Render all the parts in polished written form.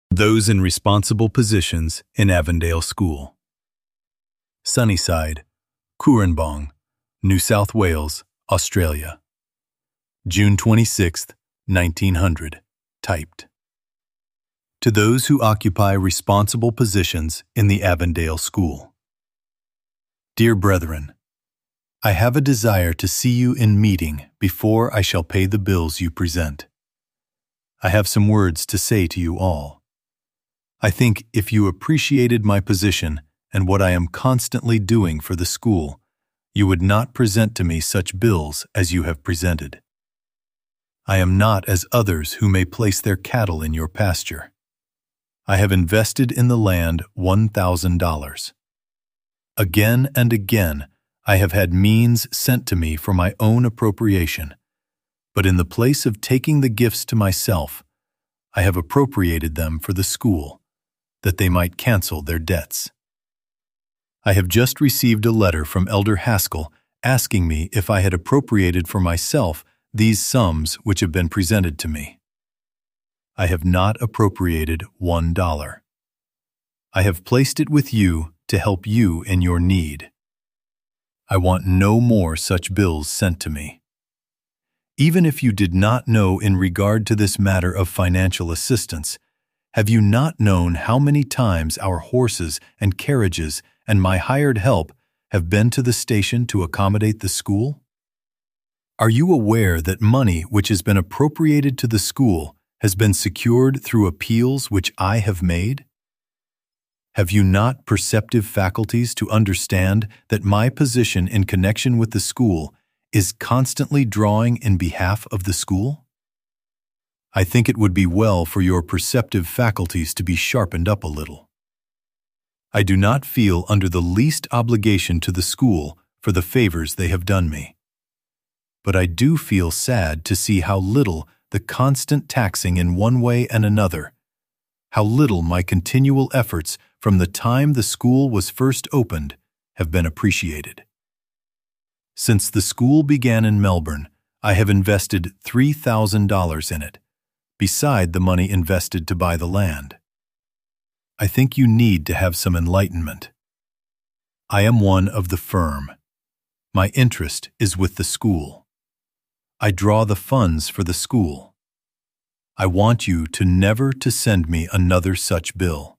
Those in responsible positions in Avondale School. Sunnyside, Cooranbong, New South Wales, Australia. June 26, 1900. Typed. To those who occupy responsible positions in the Avondale School. Dear brethren, I have a desire to see you in meeting before I shall pay the bills you present. I have some words to say to you all. I think if you appreciated my position and what I am constantly doing for the school, you would not present to me such bills as you have presented. I am not as others who may place their cattle in your pasture. I have invested in the land $1,000. Again and again, I have had means sent to me for my own appropriation, but in the place of taking the gifts to myself, I have appropriated them for the school, that they might cancel their debts. I have just received a letter from Elder Haskell asking me if I had appropriated for myself these sums which have been presented to me. I have not appropriated $1. I have placed it with you to help you in your need. I want no more such bills sent to me. Even if you did not know in regard to this matter of financial assistance, have you not known how many times our horses and carriages and my hired help have been to the station to accommodate the school? Are you aware that money which has been appropriated to the school has been secured through appeals which I have made? Have you not perceptive faculties to understand that my position in connection with the school is constantly drawing in behalf of the school? I think it would be well for your perceptive faculties to be sharpened up a little. I do not feel under the least obligation to the school for the favors they have done me. But I do feel sad to see how little the constant taxing in one way and another, how little my continual efforts from the time the school was first opened have been appreciated. Since the school began in Melbourne, I have invested $3,000 in it, beside the money invested to buy the land. I think you need to have some enlightenment. I am one of the firm. My interest is with the school. I draw the funds for the school. I want you to never to send me another such bill.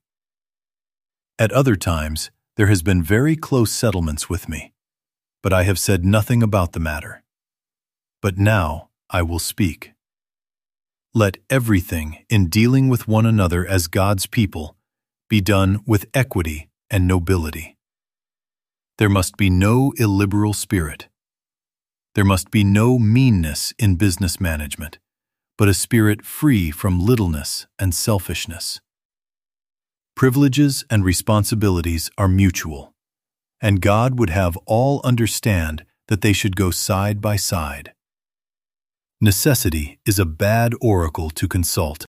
At other times, there has been very close settlements with me, but I have said nothing about the matter. But now I will speak. Let everything in dealing with one another as God's people be done with equity and nobility. There must be no illiberal spirit. There must be no meanness in business management, but a spirit free from littleness and selfishness. Privileges and responsibilities are mutual, and God would have all understand that they should go side by side. Necessity is a bad oracle to consult.